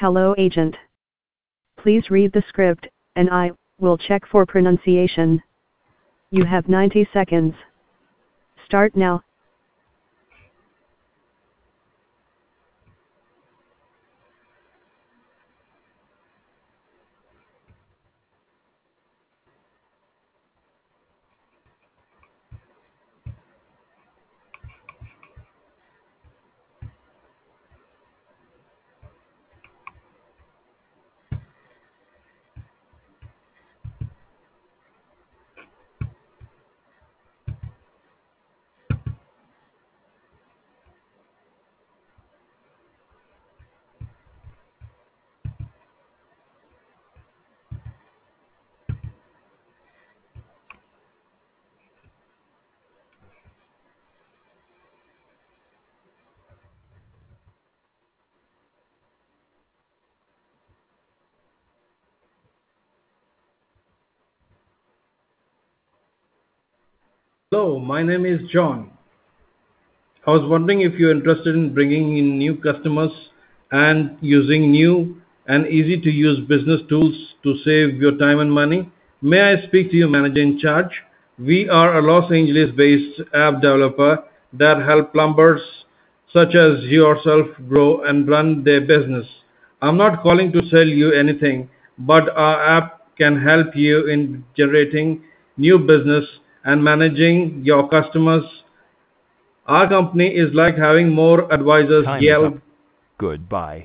Hello agent. Please read the script, and I will check for pronunciation. You have 90 seconds. Start now. Hello, my name is John. I was wondering if you're interested in bringing in new customers and using new and easy to use business tools to save your time and money. May I speak to your manager in charge? We are a Los Angeles based app developer that help plumbers such as yourself grow and run their business. I'm not calling to sell you anything, but our app can help you in generating new business and managing your customers. Our company is like having more advisors Time is up. yell Goodbye.